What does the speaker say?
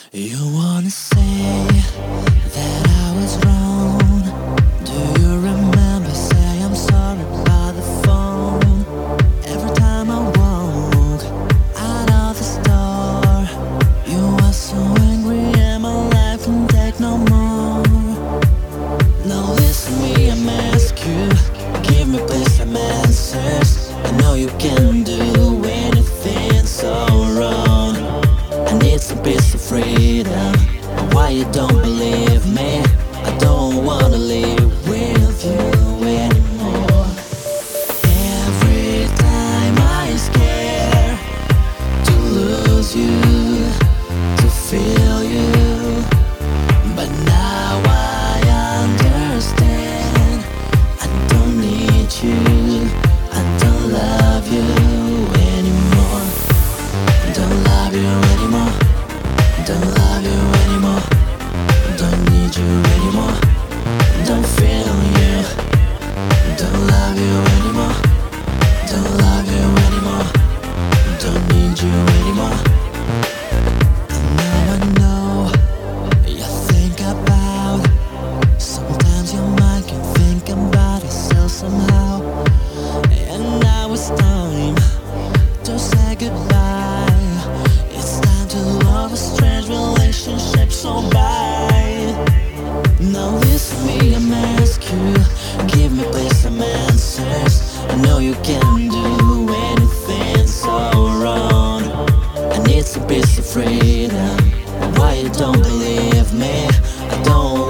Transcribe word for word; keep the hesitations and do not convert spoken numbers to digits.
You wanna say that I was wrong? Do you remember say I'm sorry by the phone? Every time I walk out of the store, you are so angry and my life can take no more. Now listen me, I'm ask you, give me please some answers. I know you can do anything so wrong. I need some peace of freedom. Why you don't believe me? I don't wanna live with you anymore. Every time I scare to lose you, to feel you, but now I understand. I don't need you, I don't love you anymore. Don't love you anymore. Don't love you anymore. Don't need you anymore. Don't feel you. Don't love you anymore. Don't love you anymore. Don't need you anymore. Now I know you think about. Sometimes your mind can think about itself somehow. And now it's time to say goodbye. It's time to love a strange relationship so bad. Now listen me, I'm ask you, give me please some answers. I know you can do anything so wrong. I need some peace of freedom. Why you don't believe me? I don't